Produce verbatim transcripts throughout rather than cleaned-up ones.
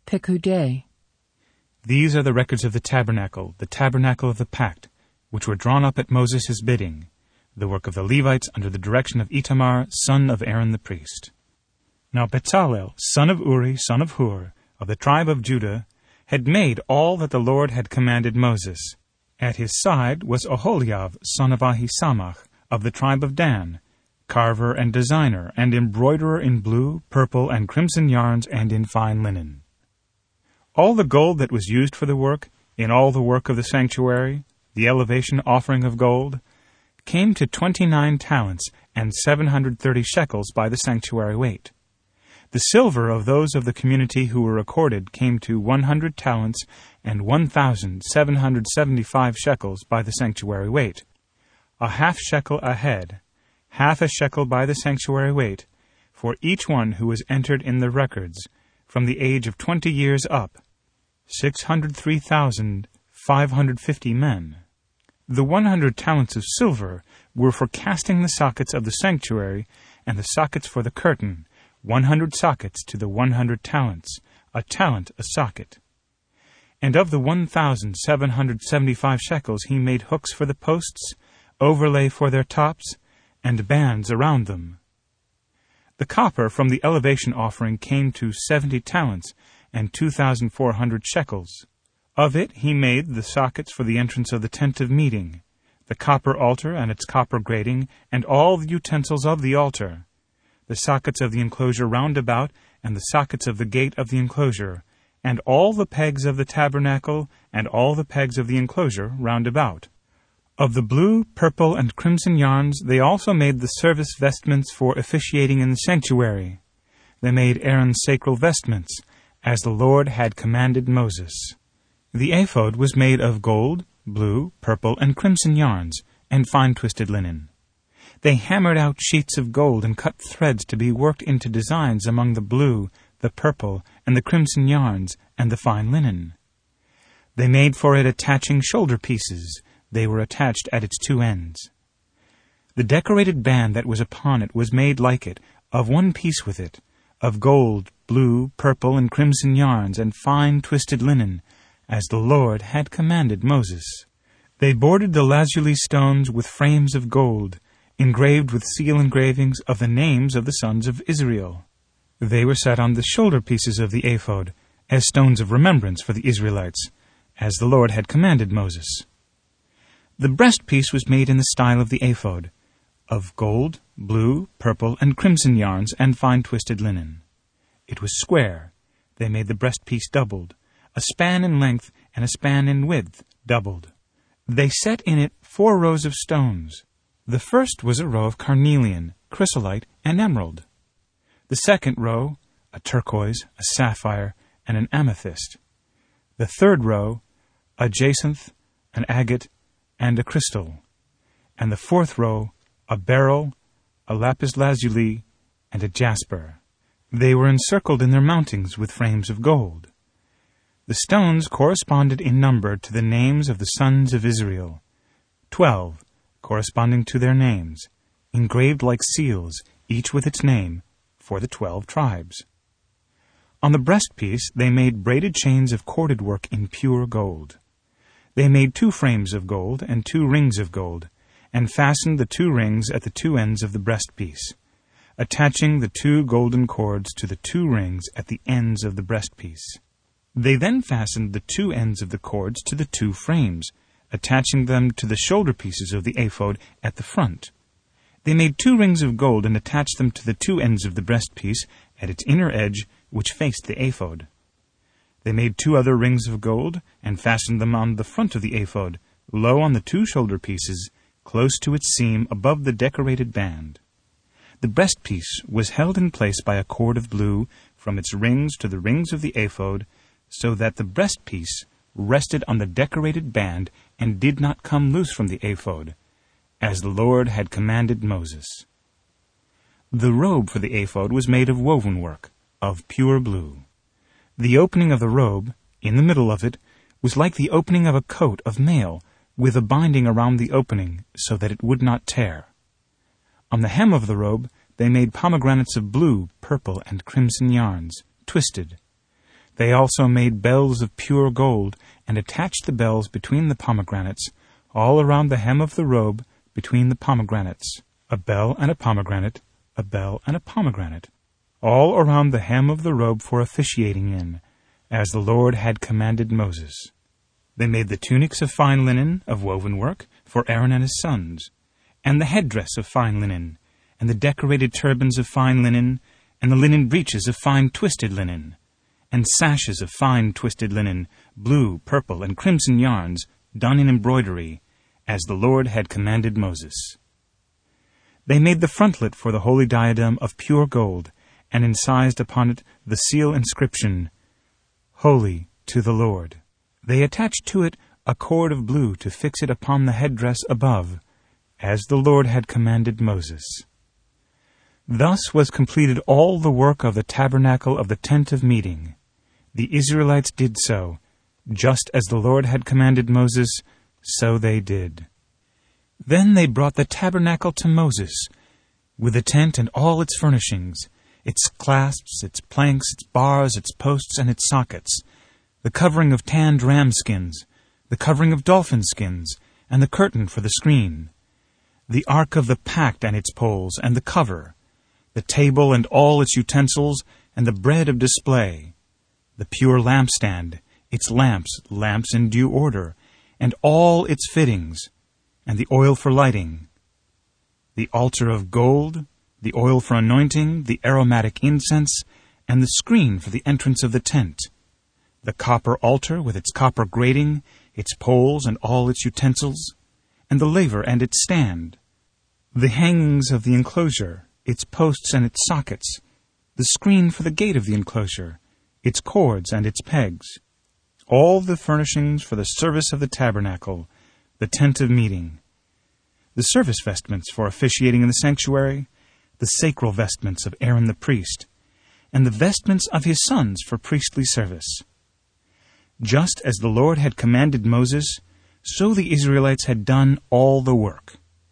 Pekudei. These are the records of the tabernacle, the tabernacle of the pact, which were drawn up at Moses' bidding, the work of the Levites under the direction of Itamar, son of Aaron the priest. Now Bezalel, son of Uri, son of Hur, of the tribe of Judah, had made all that the Lord had commanded Moses. At his side was Oholiab, son of Ahisamach, of the tribe of Dan, carver and designer, and embroiderer in blue, purple, and crimson yarns, and in fine linen. All the gold that was used for the work, in all the work of the sanctuary, the elevation offering of gold, came to twenty-nine talents and seven hundred thirty shekels by the sanctuary weight. The silver of those of the community who were recorded came to one hundred talents and one thousand seven hundred seventy-five shekels by the sanctuary weight. A half shekel a head, half a shekel by the sanctuary weight, for each one who was entered in the records, from the age of twenty years up, six hundred three thousand five hundred fifty men. The one hundred talents of silver were for casting the sockets of the sanctuary, and the sockets for the curtain, one hundred sockets to the one hundred talents, a talent a socket. And of the one thousand seven hundred seventy-five shekels he made hooks for the posts, overlay for their tops, and bands around them. The copper from the elevation offering came to seventy talents and two thousand four hundred shekels. Of it he made the sockets for the entrance of the tent of meeting, the copper altar and its copper grating, and all the utensils of the altar, the sockets of the enclosure round about, and the sockets of the gate of the enclosure, and all the pegs of the tabernacle, and all the pegs of the enclosure round about. Of the blue, purple, and crimson yarns they also made the service vestments for officiating in the sanctuary. They made Aaron's sacral vestments, as the Lord had commanded Moses. The ephod was made of gold, blue, purple, and crimson yarns, and fine-twisted linen. They hammered out sheets of gold and cut threads to be worked into designs among the blue, the purple, and the crimson yarns, and the fine linen. They made for it attaching shoulder pieces. They were attached at its two ends. The decorated band that was upon it was made like it, of one piece with it, of gold, blue, purple, and crimson yarns, and fine twisted linen, as the Lord had commanded Moses. They bordered the lazuli stones with frames of gold, engraved with seal engravings of the names of the sons of Israel. They were set on the shoulder pieces of the ephod, as stones of remembrance for the Israelites, as the Lord had commanded Moses. The breastpiece was made in the style of the ephod, of gold, blue, purple, and crimson yarns, and fine-twisted linen. It was square. They made the breastpiece doubled, a span in length and a span in width doubled. They set in it four rows of stones. The first was a row of carnelian, chrysolite, and emerald. The second row, a turquoise, a sapphire, and an amethyst. The third row, a jacinth, an agate, and a crystal. And the fourth row, a beryl, a lapis lazuli, and a jasper. They were encircled in their mountings with frames of gold. The stones corresponded in number to the names of the sons of Israel, twelve, corresponding to their names, engraved like seals, each with its name, for the twelve tribes. On the breastpiece they made braided chains of corded work in pure gold. They made two frames of gold and two rings of gold, and fastened the two rings at the two ends of the breastpiece, attaching the two golden cords to the two rings at the ends of the breastpiece. They then fastened the two ends of the cords to the two frames, attaching them to the shoulder pieces of the ephod at the front. They made two rings of gold and attached them to the two ends of the breastpiece at its inner edge, which faced the ephod. They made two other rings of gold and fastened them on the front of the ephod, low on the two shoulder pieces, close to its seam above the decorated band. The breastpiece was held in place by a cord of blue from its rings to the rings of the ephod, so that the breastpiece rested on the decorated band and did not come loose from the ephod, as the Lord had commanded Moses. The robe for the ephod was made of woven work, of pure blue. The opening of the robe, in the middle of it, was like the opening of a coat of mail, with a binding around the opening, so that it would not tear. On the hem of the robe they made pomegranates of blue, purple, and crimson yarns, twisted. They also made bells of pure gold, and attached the bells between the pomegranates, all around the hem of the robe, between the pomegranates, a bell and a pomegranate, a bell and a pomegranate, all around the hem of the robe for officiating in, as the Lord had commanded Moses. They made the tunics of fine linen, of woven work, for Aaron and his sons, and the headdress of fine linen, and the decorated turbans of fine linen, and the linen breeches of fine twisted linen, and sashes of fine twisted linen, blue, purple, and crimson yarns, done in embroidery, as the Lord had commanded Moses. They made the frontlet for the holy diadem of pure gold, and incised upon it the seal inscription, Holy to the Lord. They attached to it a cord of blue to fix it upon the headdress above, as the Lord had commanded Moses. Thus was completed all the work of the tabernacle of the tent of meeting. The Israelites did so, just as the Lord had commanded Moses, so they did. Then they brought the tabernacle to Moses, with the tent and all its furnishings, its clasps, its planks, its bars, its posts, and its sockets, the covering of tanned ram skins, the covering of dolphin skins, and the curtain for the screen, the ark of the pact and its poles, and the cover, the table and all its utensils, and the bread of display, the pure lampstand, its lamps, lamps in due order, and all its fittings, and the oil for lighting, the altar of gold, the oil for anointing, the aromatic incense, and the screen for the entrance of the tent, the copper altar with its copper grating, its poles and all its utensils, and the laver and its stand, the hangings of the enclosure, its posts and its sockets, the screen for the gate of the enclosure, its cords and its pegs, all the furnishings for the service of the tabernacle, the tent of meeting, the service vestments for officiating in the sanctuary, the sacral vestments of Aaron the priest, and the vestments of his sons for priestly service. Just as the Lord had commanded Moses, so the Israelites had done all the work.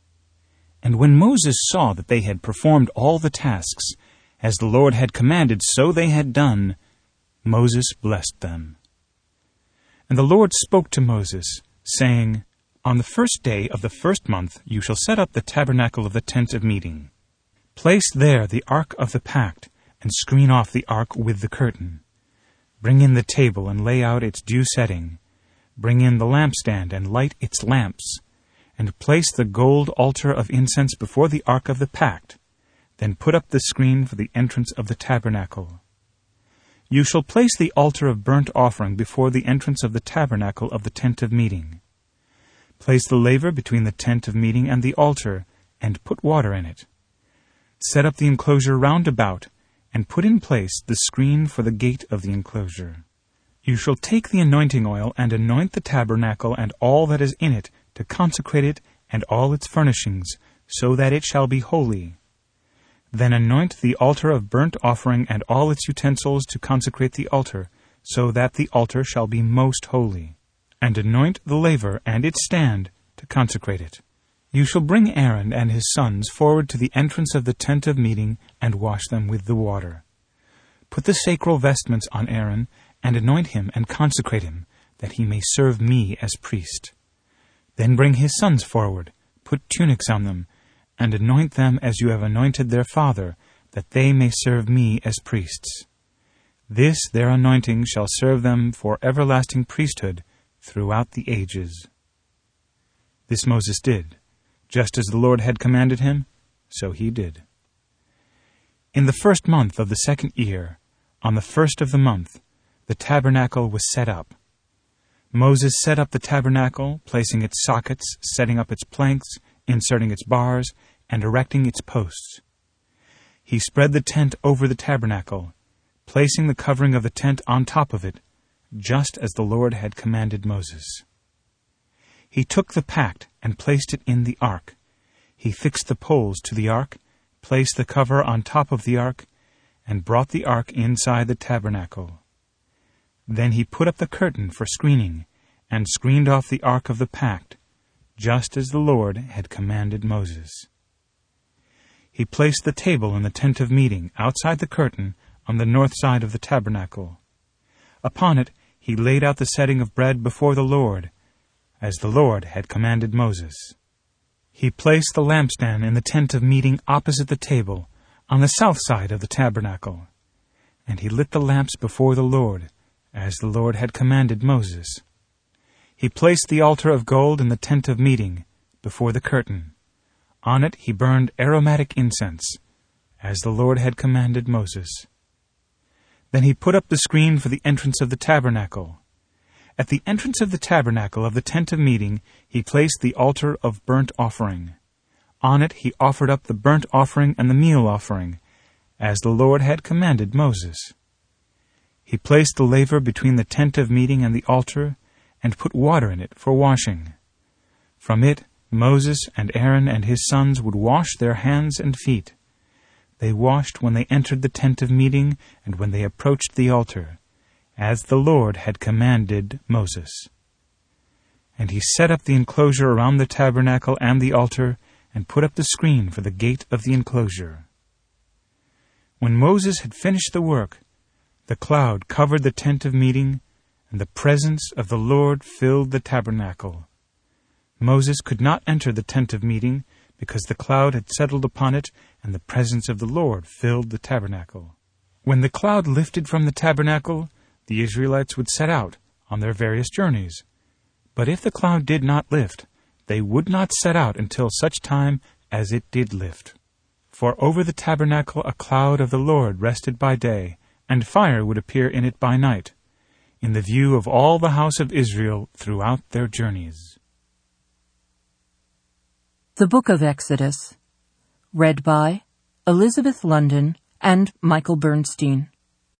And when Moses saw that they had performed all the tasks, as the Lord had commanded, so they had done, Moses blessed them. And the Lord spoke to Moses, saying, On the first day of the first month you shall set up the tabernacle of the tent of meeting. Place there the ark of the pact, and screen off the ark with the curtain. Bring in the table and lay out its due setting. Bring in the lampstand and light its lamps. And place the gold altar of incense before the ark of the pact. Then put up the screen for the entrance of the tabernacle. You shall place the altar of burnt offering before the entrance of the tabernacle of the tent of meeting. Place the laver between the tent of meeting and the altar, and put water in it. Set up the enclosure round about, and put in place the screen for the gate of the enclosure. You shall take the anointing oil and anoint the tabernacle and all that is in it, to consecrate it and all its furnishings, so that it shall be holy. Then anoint the altar of burnt offering and all its utensils to consecrate the altar, so that the altar shall be most holy. And anoint the laver and its stand to consecrate it. You shall bring Aaron and his sons forward to the entrance of the tent of meeting and wash them with the water. Put the sacral vestments on Aaron and anoint him and consecrate him, that he may serve me as priest. Then bring his sons forward, put tunics on them, and anoint them as you have anointed their father, that they may serve me as priests. This their anointing shall serve them for everlasting priesthood throughout the ages. This Moses did, just as the Lord had commanded him, so he did. In the first month of the second year, on the first of the month, the tabernacle was set up. Moses set up the tabernacle, placing its sockets, setting up its planks, inserting its bars, and erecting its posts. He spread the tent over the tabernacle, placing the covering of the tent on top of it, just as the Lord had commanded Moses. He took the pact and placed it in the ark. He fixed the poles to the ark, placed the cover on top of the ark, and brought the ark inside the tabernacle. Then he put up the curtain for screening, and screened off the ark of the pact, just as the Lord had commanded Moses. He placed the table in the tent of meeting outside the curtain on the north side of the tabernacle. Upon it he laid out the setting of bread before the Lord, as the Lord had commanded Moses. He placed the lampstand in the tent of meeting opposite the table, on the south side of the tabernacle. And he lit the lamps before the Lord, as the Lord had commanded Moses. He placed the altar of gold in the tent of meeting, before the curtain. On it he burned aromatic incense, as the Lord had commanded Moses. Then he put up the screen for the entrance of the tabernacle. At the entrance of the tabernacle of the tent of meeting, he placed the altar of burnt offering. On it he offered up the burnt offering and the meal offering, as the Lord had commanded Moses. He placed the laver between the tent of meeting and the altar, and put water in it for washing. From it Moses and Aaron and his sons would wash their hands and feet. They washed when they entered the tent of meeting and when they approached the altar, as the Lord had commanded Moses. And he set up the enclosure around the tabernacle and the altar, and put up the screen for the gate of the enclosure. When Moses had finished the work, the cloud covered the tent of meeting, and the presence of the Lord filled the tabernacle. Moses could not enter the tent of meeting, because the cloud had settled upon it, and the presence of the Lord filled the tabernacle. When the cloud lifted from the tabernacle, the Israelites would set out on their various journeys. But if the cloud did not lift, they would not set out until such time as it did lift. For over the tabernacle a cloud of the Lord rested by day, and fire would appear in it by night, in the view of all the house of Israel throughout their journeys. The Book of Exodus, read by Elizabeth London and Michael Bernstein.